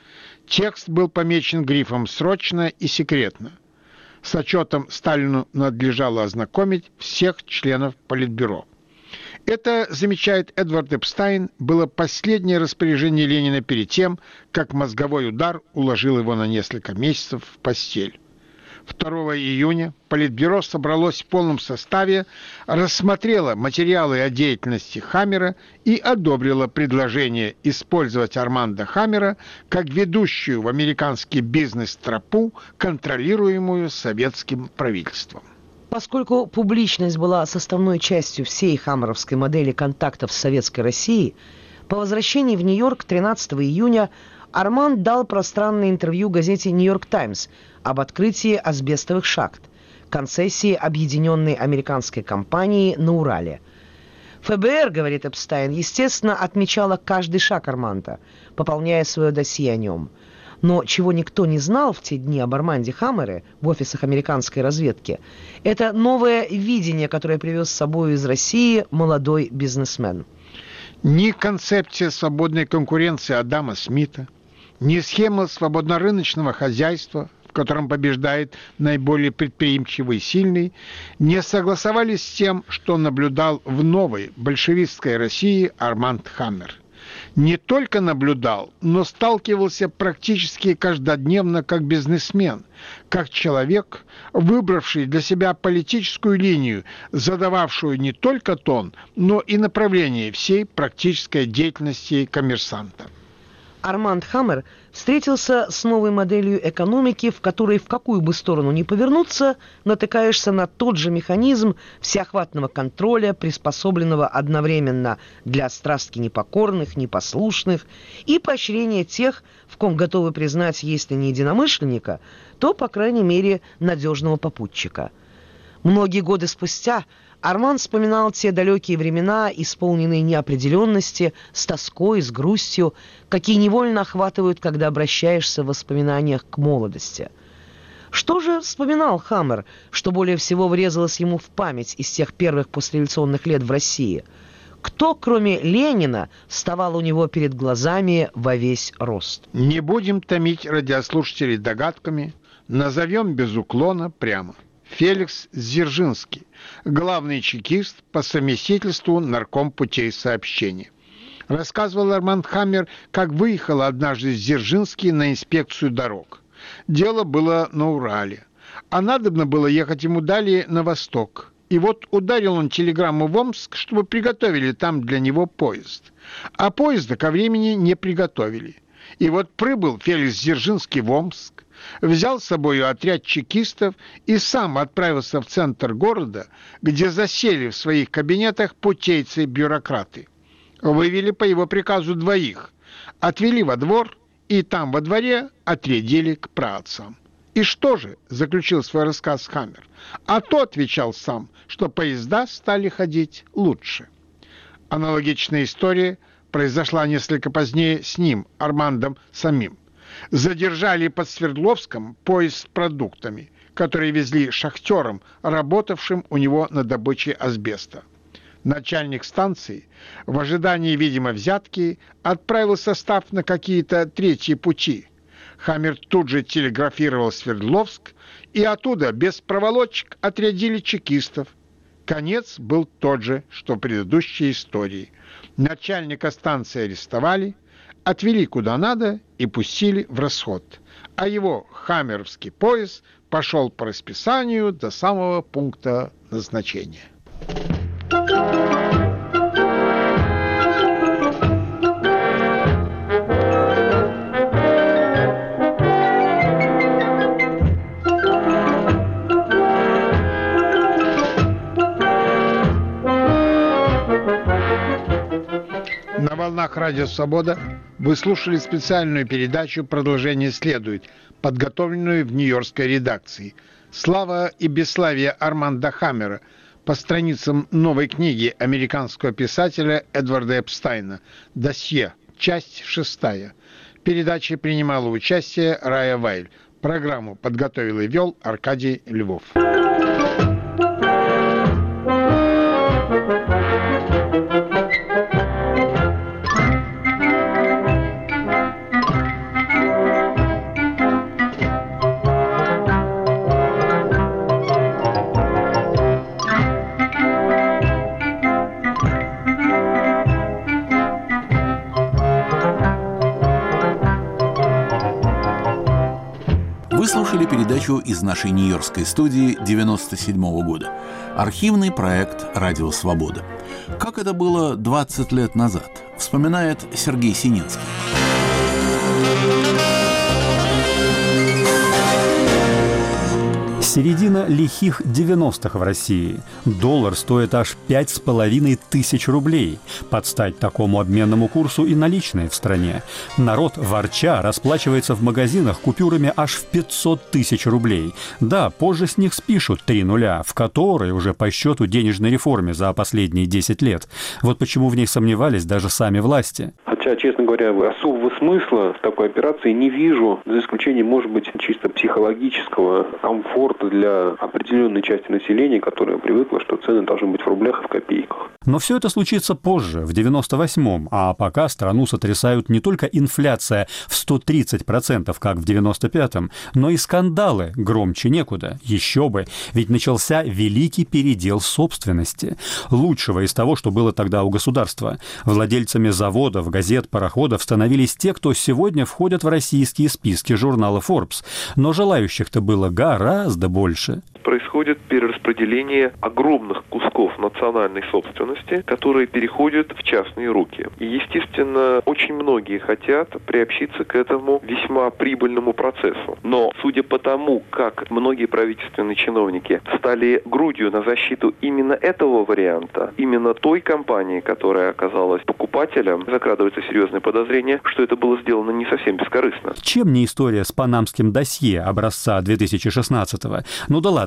Текст был помечен грифом «Срочно» и «Секретно». С отчетом Сталину надлежало ознакомить всех членов Политбюро. Это, замечает Эдвард Эпстайн, было последнее распоряжение Ленина перед тем, как мозговой удар уложил его на несколько месяцев в постель. 2 июня Политбюро собралось в полном составе, рассмотрело материалы о деятельности Хаммера и одобрило предложение использовать Арманда Хаммера как ведущую в американский бизнес тропу, контролируемую советским правительством. Поскольку публичность была составной частью всей хаммеровской модели контактов с Советской Россией, по возвращении в Нью-Йорк 13 июня Арманд дал пространное интервью газете «Нью-Йорк Таймс» об открытии асбестовых шахт, концессии объединенной американской компании на Урале. ФБР, говорит Эпстайн, естественно, отмечала каждый шаг Арманда, пополняя свое досье о нем. Но чего никто не знал в те дни об Арманде Хаммере в офисах американской разведки, это новое видение, которое привез с собой из России молодой бизнесмен. Ни концепция свободной конкуренции Адама Смита, ни схема свободно-рыночного хозяйства, в котором побеждает наиболее предприимчивый и сильный, не согласовались с тем, что наблюдал в новой большевистской России Арманд Хаммер. Не только наблюдал, но сталкивался практически каждодневно как бизнесмен, как человек, выбравший для себя политическую линию, задававшую не только тон, но и направление всей практической деятельности коммерсанта. Арманд Хаммер встретился с новой моделью экономики, в которой в какую бы сторону ни повернуться, натыкаешься на тот же механизм всеохватного контроля, приспособленного одновременно для страстки непокорных, непослушных и поощрения тех, в ком готовы признать, если не единомышленника, то, по крайней мере, надежного попутчика. Многие годы спустя Арман вспоминал те далекие времена, исполненные неопределенности, с тоской, с грустью, какие невольно охватывают, когда обращаешься в воспоминаниях к молодости. Что же вспоминал Хаммер, что более всего врезалось ему в память из тех первых послереволюционных лет в России? Кто, кроме Ленина, вставал у него перед глазами во весь рост? Не будем томить радиослушателей догадками, назовем без уклона прямо. Феликс Дзержинский, главный чекист, по совместительству нарком путей сообщения. Рассказывал Арманд Хаммер, как выехал однажды Дзержинский на инспекцию дорог. Дело было на Урале, а надобно было ехать ему далее на восток. И вот ударил он телеграмму в Омск, чтобы приготовили там для него поезд. А поезда ко времени не приготовили. И вот прибыл Феликс Дзержинский в Омск, взял с собой отряд чекистов и сам отправился в центр города, где засели в своих кабинетах путейцы-бюрократы. Вывели по его приказу двоих, отвели во двор, и там во дворе отрядили к праотцам. И что же, заключил свой рассказ Хаммер, а то отвечал сам, что поезда стали ходить лучше. Аналогичная история произошла несколько позднее с ним, Армандом самим. Задержали под Свердловском поезд с продуктами, которые везли шахтерам, работавшим у него на добыче асбеста. Начальник станции, в ожидании, видимо, взятки, отправил состав на какие-то третьи пути. Хаммер тут же телеграфировал в Свердловск, и оттуда без проволочек отрядили чекистов. Конец был тот же, что в предыдущей истории. Начальника станции арестовали, отвели куда надо и пустили в расход. А его хаммеровский поезд пошел по расписанию до самого пункта назначения. На волнах Радио Свобода вы слушали специальную передачу «Продолжение следует», подготовленную в нью-йоркской редакции. Слава и бесславие Арманда Хаммера по страницам новой книги американского писателя Эдварда Эпстайна «Досье», часть 6. В передаче принимала участие Рая Вайль. Программу подготовил и вел Аркадий Львов. Вы слушали передачу из нашей нью-йоркской студии 1997 года. Архивный проект «Радио Свобода». Как это было 20 лет назад, вспоминает Сергей Сининский. Середина лихих 90-х в России. Доллар стоит аж 5500 рублей. Под стать такому обменному курсу и наличные в стране. Народ, ворча, расплачивается в магазинах купюрами аж в 500 тысяч рублей. Да, позже с них спишут 3 нуля, в которые уже по счету денежной реформе за последние 10 лет. Вот почему в них сомневались даже сами власти. Хотя, честно говоря, особого смысла в такой операции не вижу, за исключением, может быть, чисто психологического комфорта для определенной части населения, которая привыкла, что цены должны быть в рублях и в копейках. Но все это случится позже, в 98-м, а пока страну сотрясают не только инфляция в 130%, как в 95-м, но и скандалы громче некуда. Еще бы, ведь начался великий передел собственности. Лучшего из того, что было тогда у государства. Владельцами заводов, газет, пароходов становились те, кто сегодня входят в российские списки журнала Forbes. Но желающих-то было гораздо больше. Происходит перераспределение огромных кусков национальной собственности, которые переходят в частные руки. И, естественно, очень многие хотят приобщиться к этому весьма прибыльному процессу. Но, судя по тому, как многие правительственные чиновники стали грудью на защиту именно этого варианта, именно той компании, которая оказалась покупателем, закрадывается серьезное подозрение, что это было сделано не совсем бескорыстно. Чем не история с панамским досье образца 2016-го? Ну да ладно.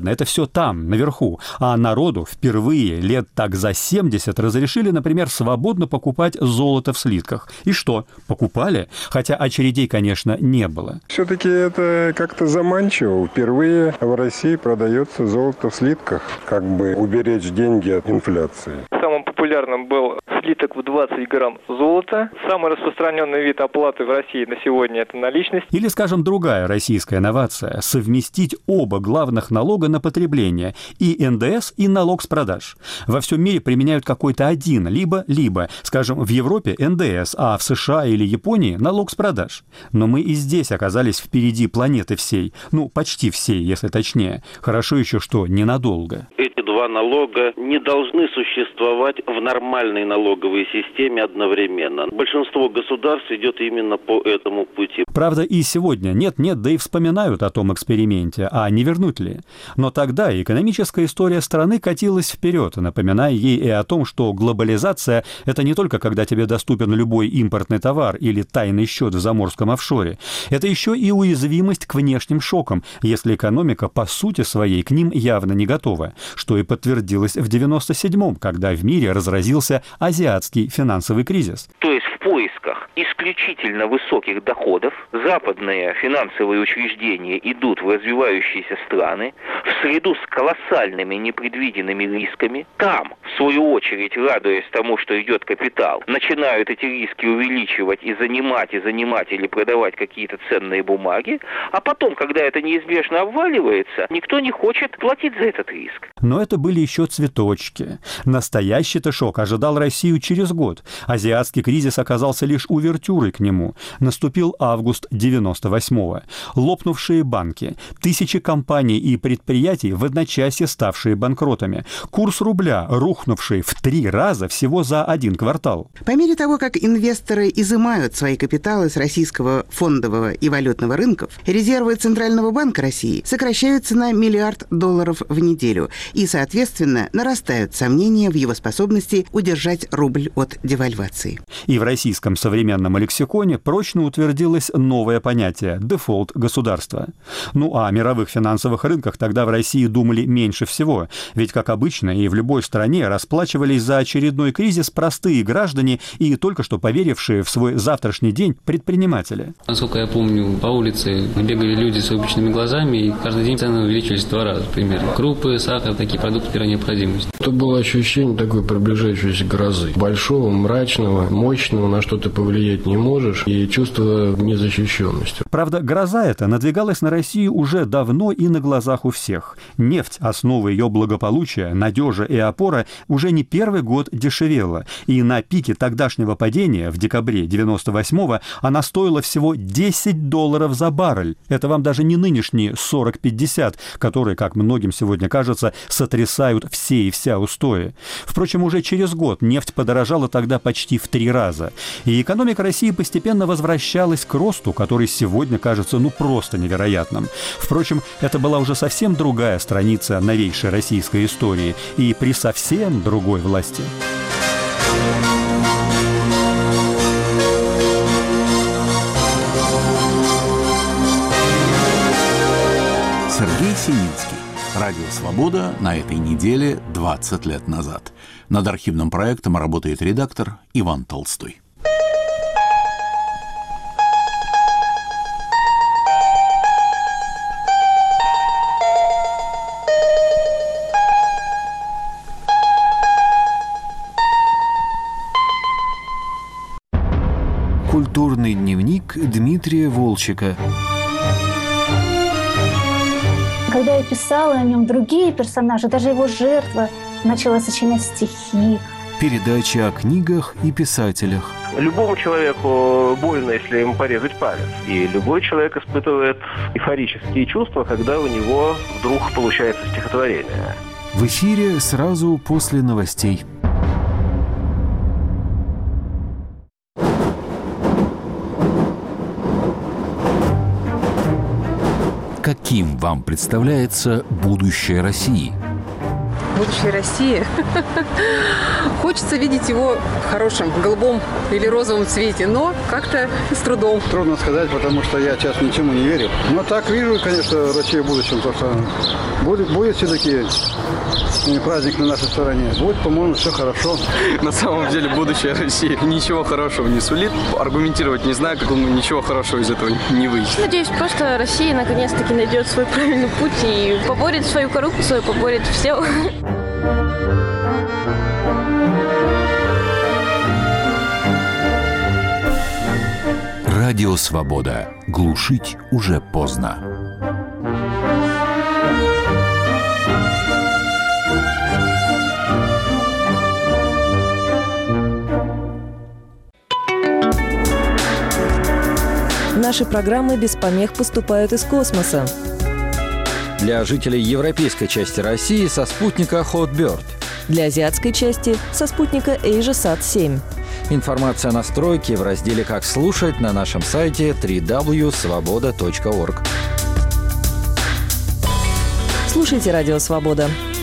ладно, это все там, наверху. А народу впервые лет так за 70 разрешили, например, свободно покупать золото в слитках. И что? Покупали? Хотя очередей, конечно, не было. Все-таки это как-то заманчиво. Впервые в России продается золото в слитках, как бы уберечь деньги от инфляции. Самым популярным был слиток в 20 грамм золота. Самый распространенный вид оплаты в России на сегодня – это наличность. Или, скажем, другая российская инновация – совместить оба главных налога на потребление – и НДС, и налог с продаж. Во всем мире применяют какой-то один, либо, скажем, в Европе НДС, а в США или Японии – налог с продаж. Но мы и здесь оказались впереди планеты всей. Ну, почти всей, если точнее. Хорошо еще, что ненадолго. Эти два налога не должны существовать в нормальной налоговой системе одновременно. Большинство государств идет именно по этому пути. Правда, и сегодня нет-нет, да и вспоминают о том эксперименте, а не вернуть ли. Но тогда экономическая история страны катилась вперед, напоминая ей и о том, что глобализация – это не только когда тебе доступен любой импортный товар или тайный счет в заморском офшоре. Это еще и уязвимость к внешним шокам, если экономика по сути своей к ним явно не готова, что и подтвердилось в 1997-м, когда в мире разразился азиатский финансовый кризис. То есть в поисках исключительно высоких доходов западные финансовые учреждения идут в развивающиеся страны, в среду с колоссальными непредвиденными рисками. Там, в свою очередь, радуясь тому, что идет капитал, начинают эти риски увеличивать и занимать или продавать какие-то ценные бумаги, а потом, когда это неизбежно обваливается, никто не хочет платить за этот риск. Но это были еще цветочки. Настоящий-то шок ожидал Россию через год. Азиатский кризис оказался лишь увертюрой к нему. Наступил август 98-го. Лопнувшие банки, тысячи компаний и предприятий, в одночасье ставшие банкротами. Курс рубля, рухнувший в 3 раза всего за 1 квартал. По мере того, как инвесторы изымают свои капиталы с российского фондового и валютного рынков, резервы Центрального банка России сокращаются на $1 миллиард в неделю и, соответственно, нарастают сомнения в его способности удержать рубль от девальвации. И в российском современном лексиконе прочно утвердилось новое понятие – дефолт государства. Ну а о мировых финансовых рынках тогда в России думали меньше всего, ведь, как обычно, и в любой стране расплачивались за очередной кризис простые граждане и только что поверившие в свой завтрашний день предприниматели. Насколько я помню, по улице бегали люди с выпученными глазами, и каждый день цены увеличились в 2 раза примерно. Крупы, сахар, такие продукты первой необходимости. Это было ощущение такой приближающейся грозы. Большого, мрачного, мощного, на что ты повлиять не можешь, и чувство незащищенности. Правда, гроза эта надвигалась на Россию уже давно и на глазах у всех. Нефть, основа ее благополучия, надежа и опора, уже не первый год дешевела. И на пике тогдашнего падения, в декабре 98-го, она стоила всего $10 за баррель. Это вам даже не нынешние 40-50, которые, как многим сегодня кажется, сотрясают все и вся устои. Впрочем, уже через год нефть подорожала тогда почти в 3 раза. И экономика России постепенно возвращалась к росту, который сегодня кажется просто невероятным. Впрочем, это была уже совсем другая страница новейшей российской истории и при совсем другой власти. Сергей Синицкий. Радио «Свобода» на этой неделе 20 лет назад. Над архивным проектом работает редактор Иван Толстой. Культурный дневник Дмитрия Волчека. Когда я писала о нем, другие персонажи, даже его жертва, начала сочинять стихи. Передача о книгах и писателях. Любому человеку больно, если ему порезать палец. И любой человек испытывает эйфорические чувства, когда у него вдруг получается стихотворение. В эфире сразу после новостей. Каким вам представляется будущее России? Будущее России? Хочется видеть его в хорошем, голубом или розовом цвете, но как-то с трудом. Трудно сказать, потому что я сейчас ничему не верю. Но так вижу, конечно, Россию в будущем, потому что Будет все-таки праздник на нашей стороне. Будет, по-моему, все хорошо. На самом деле будущее России ничего хорошего не сулит. Аргументировать не знаю, как ничего хорошего из этого не выйдет. Надеюсь, просто Россия наконец-таки найдет свой правильный путь и поборет свою коррупцию, поборет все. Радио «Свобода». Глушить уже поздно. Наши программы без помех поступают из космоса. Для жителей европейской части России со спутника Hotbird. Для азиатской части со спутника AsiaSat-7. Информация о настройке в разделе «Как слушать» на нашем сайте www.svoboda.org. Слушайте «Радио Свобода».